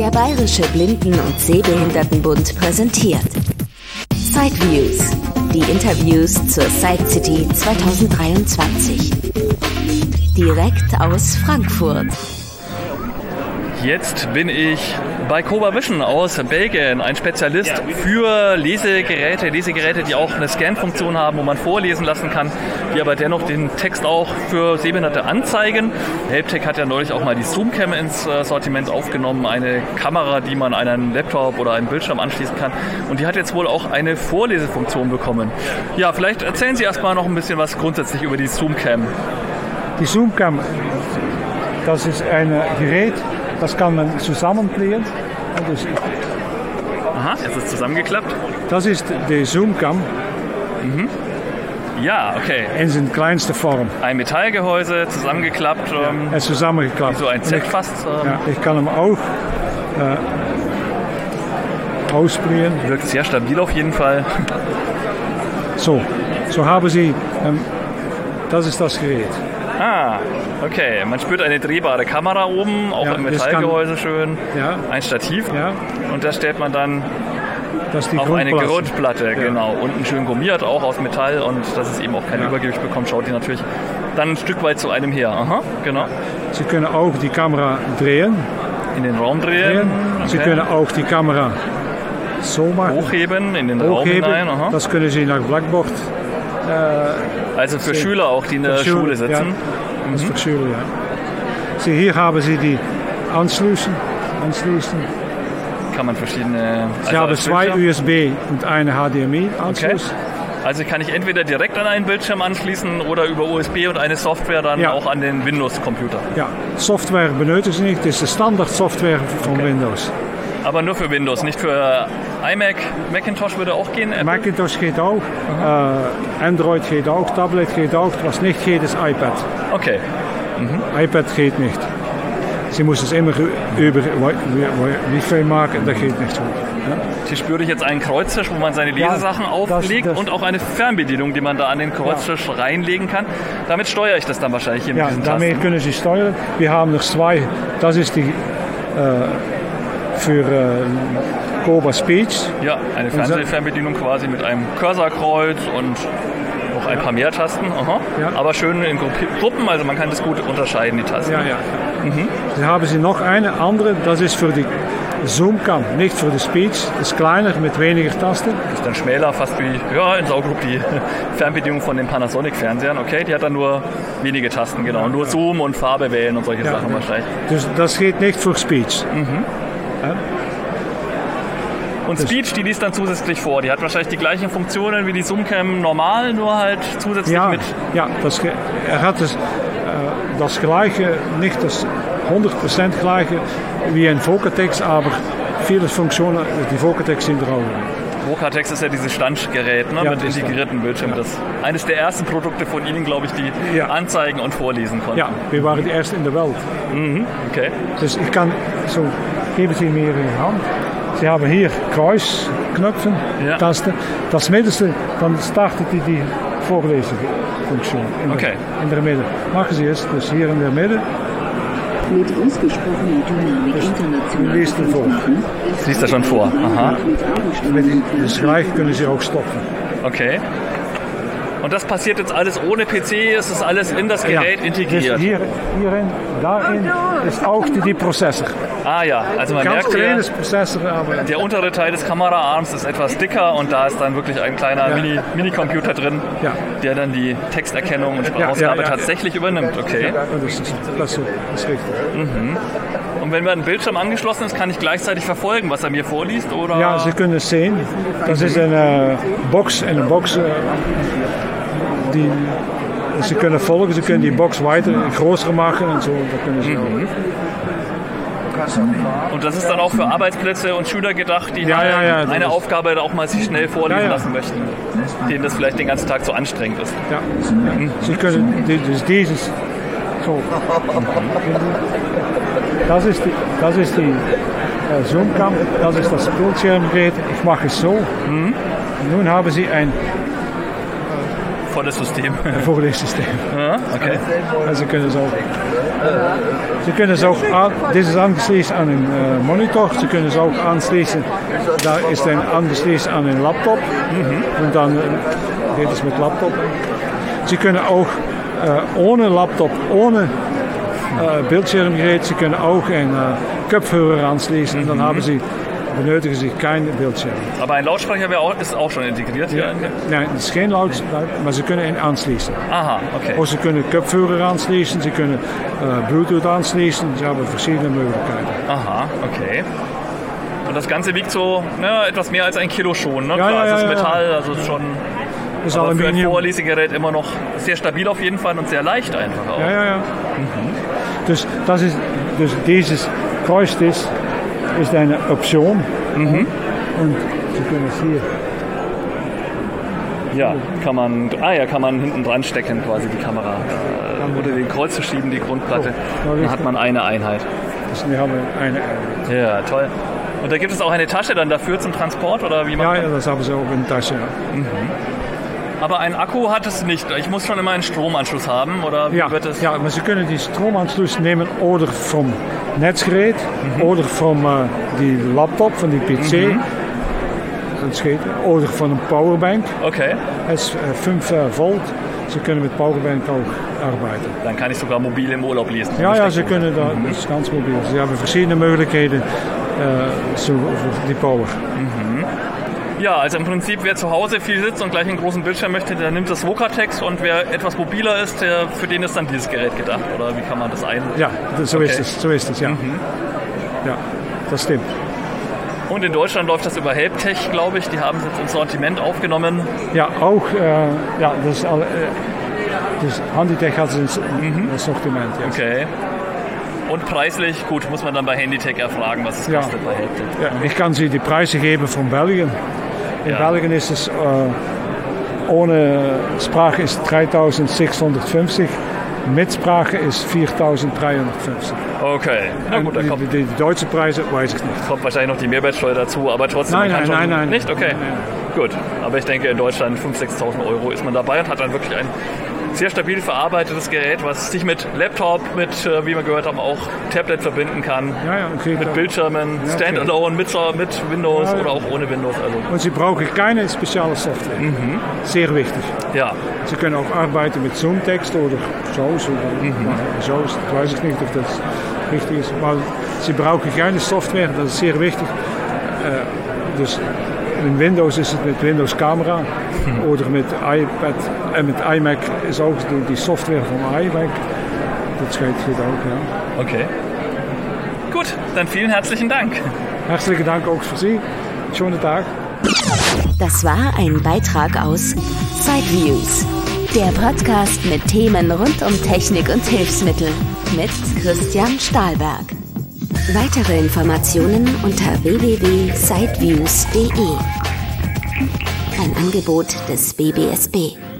Der Bayerische Blinden- und Sehbehindertenbund präsentiert Sideviews, die Interviews zur Side City 2023. Direkt aus Frankfurt. Jetzt bin ich bei Cobra Vision aus Belgien, ein Spezialist für Lesegeräte, die auch eine Scan-Funktion haben, wo man vorlesen lassen kann, die aber dennoch den Text auch für Sehbehinderte anzeigen. Helptec hat ja neulich auch mal die Zoom-Cam ins Sortiment aufgenommen, eine Kamera, die man an einen Laptop oder einen Bildschirm anschließen kann. Und die hat jetzt wohl auch eine Vorlesefunktion bekommen. Ja, vielleicht erzählen Sie erstmal noch ein bisschen was grundsätzlich über die Zoom-Cam. Die Zoom-Cam, das ist ein Gerät, das kann man zusammenkleben. Aha, jetzt ist es zusammengeklappt. Das ist die Zoom-Cam. Mhm. Ja, okay. In seiner kleinsten Form. Ein Metallgehäuse, zusammengeklappt. Zusammengeklappt. Wie so ein Set fast. Ich kann ihn auch ausprobieren. Wirkt sehr stabil auf jeden Fall. So haben Sie, das ist das Gerät. Ah, okay. Man spürt eine drehbare Kamera oben, auch im Metallgehäuse schön. Ja. Ein Stativ. Ja. Und da stellt man dann auf eine Grundplatte, genau. Unten schön gummiert, auch aus Metall, und dass es eben auch kein Übergewicht bekommt, schaut die natürlich dann ein Stück weit zu einem her. Aha, genau. Sie können auch die Kamera drehen. In den Raum drehen. Okay. Sie können auch die Kamera so machen. Hochheben, in den Raum hinein. Aha. Das können Sie nach Blackboard. Also für Schüler auch, die in der Schule sitzen. Ja. Das ist für Schüler, ja. Sie, hier haben Sie die Anschlüsse. Kann man verschiedene... Sie haben zwei USB und eine HDMI-Anschluss. Okay. Also kann ich entweder direkt an einen Bildschirm anschließen oder über USB und eine Software dann auch an den Windows-Computer. Ja, Software benötigen Sie nicht. Das ist die Standard-Software von Windows. Aber nur für Windows, nicht für iMac. Macintosh würde auch gehen? Apple? Macintosh geht auch. Android geht auch. Tablet geht auch. Was nicht geht, ist iPad. Okay. iPad geht nicht. Sie muss es immer über Wi-Fi machen, das geht nicht so. Ja? Hier spüre ich jetzt einen Kreuztisch, wo man seine Lesesachen auflegt und auch eine Fernbedienung, die man da an den Kreuztisch reinlegen kann. Damit steuere ich das dann wahrscheinlich hier mit diesen Tasten. Damit können Sie steuern. Wir haben noch zwei. Das ist die für Cobra Speech. Ja, eine Fernsehfernbedienung quasi mit einem Cursorkreuz und noch ein paar mehr Tasten. Aha. Ja. Aber schön in Gruppen, also man kann das gut unterscheiden, die Tasten. Ja. Dann haben Sie noch eine andere, das ist für die Zoom-Cam, nicht für die Speech. Das ist kleiner, mit weniger Tasten. Das ist dann schmäler, fast wie in Saugruppe die Fernbedienung von den Panasonic-Fernsehern. Okay, die hat dann nur wenige Tasten, genau. Nur Zoom und Farbe wählen und solche Sachen wahrscheinlich. Das geht nicht für Speech. Ja. Und Speech, die liest dann zusätzlich vor. Die hat wahrscheinlich die gleichen Funktionen wie die Zoom-Cam normal, nur halt zusätzlich mit... Ja, er hat das gleiche, nicht das 100% gleiche wie ein Vocatex, aber viele Funktionen, die Vocatex sind drauf. Vocatex ist ja dieses Standgerät mit integrierten Bildschirmen. Das ist eines der ersten Produkte von Ihnen, glaube ich, die anzeigen und vorlesen konnten. Ja, wir waren die ersten in der Welt. Okay. Dus ich kann, so geben Sie mir in die Hand. Sie haben hier Kreusknöpfe, Tasten. Das middenste, dann startet die Vorlesefunktion in der Mitte. Machen Sie es, dus hier in der Mitte. Mit ausgesprochener Dynamik international. Liest er vor. Liest er schon vor. Aha. Das gleich können Sie auch stoppen. Okay. Und das passiert jetzt alles ohne PC, es ist alles in das Gerät integriert. Hierin, darin ist auch die Prozessor. Ah ja, also man merkt der untere Teil des Kameraarms ist etwas dicker und da ist dann wirklich ein kleiner Mini-Computer drin, der dann die Texterkennung und Sprachausgabe tatsächlich übernimmt. Okay. Das ist richtig. Und wenn ein Bildschirm angeschlossen ist, kann ich gleichzeitig verfolgen, was er mir vorliest? Oder? Ja, Sie können es sehen. Das ist eine Box. Sie können folgen, Sie können die Box weiter größer machen und so. Da können Sie Und das ist dann auch für Arbeitsplätze und Schüler gedacht, die eine Aufgabe auch mal sich schnell vorlesen lassen möchten, denen das vielleicht den ganzen Tag so anstrengend ist. Ja. Sie können dieses so. Das ist die Zoom-Cam, das ist das Bildschirmgerät. Ich mache es so. Und nun haben Sie ein volles System. Ein volles System. Ja, okay. Also Sie können es auch, das ist angeschlossen an einen Monitor, Sie können es auch anschließen, da ist ein angeschlossen an einen Laptop und dann geht es mit Laptop. Sie können auch ohne Laptop, ohne Bildschirmgerät, Sie können auch einen Kopfhörer anschließen, dann benötigen Sie kein Bildschirm. Aber ein Lautsprecher ist auch schon integriert? Ja, nein, es ist kein Lautsprecher, aber Sie können ihn anschließen. Aha, okay. Oder Sie können Kopfhörer anschließen, Sie können Bluetooth anschließen, Sie haben verschiedene Möglichkeiten. Aha, okay. Und das Ganze wiegt so etwas mehr als 1 Kilo schon, ne? Ja, Klar, ja, es ist Metall, also ist schon... Das aber für ein Aluminium. Vorlesegerät immer noch sehr stabil auf jeden Fall und sehr leicht einfach auch. Ja. Dus dieses Kreuz ist eine Option. Und Sie können es hier. Ja, kann man hinten dran stecken, quasi die Kamera. Oder den Kreuz zu schieben, die Grundplatte. Dann hat man eine Einheit. Wir haben eine Einheit. Ja, toll. Und da gibt es auch eine Tasche dann dafür zum Transport? Oder wie ja, das haben Sie auch in der Tasche. Ja. Aber ein Akku hat es nicht. Ich muss schon immer einen Stromanschluss haben, oder wie wird es? Ja, aber Sie können die Stromanschluss nehmen oder vom Netzgerät oder vom die Laptop, von die PC. Oder von een Powerbank. Okay. Het is 5 Volt. Sie können mit Powerbank auch arbeiten. Dann kann ich sogar mobil im Urlaub lesen. Ja, Sie können da, das ist ganz mobil. Sie haben verschiedene Möglichkeiten für die Power. Ja, also im Prinzip, wer zu Hause viel sitzt und gleich einen großen Bildschirm möchte, der nimmt das Vocatex, und wer etwas mobiler ist, für den ist dann dieses Gerät gedacht, oder wie kann man das ein? Ja, so ist es, ja. Ja, das stimmt. Und in Deutschland läuft das über Helptech, glaube ich, die haben es jetzt ins Sortiment aufgenommen. Ja, auch, das Handytech hat es ins Sortiment, ja. Okay. Und preislich, gut, muss man dann bei Handytech erfragen, was es kostet bei Helptech. Ja, ich kann Sie die Preise geben von Belgien. In Belgien ist es ohne Sprache ist 3.650, mit Sprache ist 4.350. Okay, na gut, dann kommt die deutsche Preise weiß ich nicht. Kommt wahrscheinlich noch die Mehrwertsteuer dazu, aber trotzdem. Nein. Nicht? Okay, nein. Gut. Aber ich denke, in Deutschland 5.000, 6.000 Euro ist man dabei und hat dann wirklich ein sehr stabil verarbeitetes Gerät, was sich mit Laptop, mit, wie wir gehört haben, auch Tablet verbinden kann. Okay, mit Bildschirmen, Standalone, mit Windows oder auch ohne Windows. Also. Und Sie brauchen keine spezielle Software. Sehr wichtig. Ja. Sie können auch arbeiten mit Zoom-Text oder Shows. Shows, ich weiß nicht, ob das richtig ist. Aber Sie brauchen keine Software, das ist sehr wichtig. Dus in Windows ist es mit Windows Camera oder mit iPad, mit iMac ist auch die Software vom iMac. Das geht auch, ja. Okay. Gut, dann vielen herzlichen Dank. Herzlichen Dank auch für Sie. Schönen Tag. Das war ein Beitrag aus Sideviews, der Podcast mit Themen rund um Technik und Hilfsmittel mit Christian Stahlberg. Weitere Informationen unter www.sideviews.de. Ein Angebot des BBSB.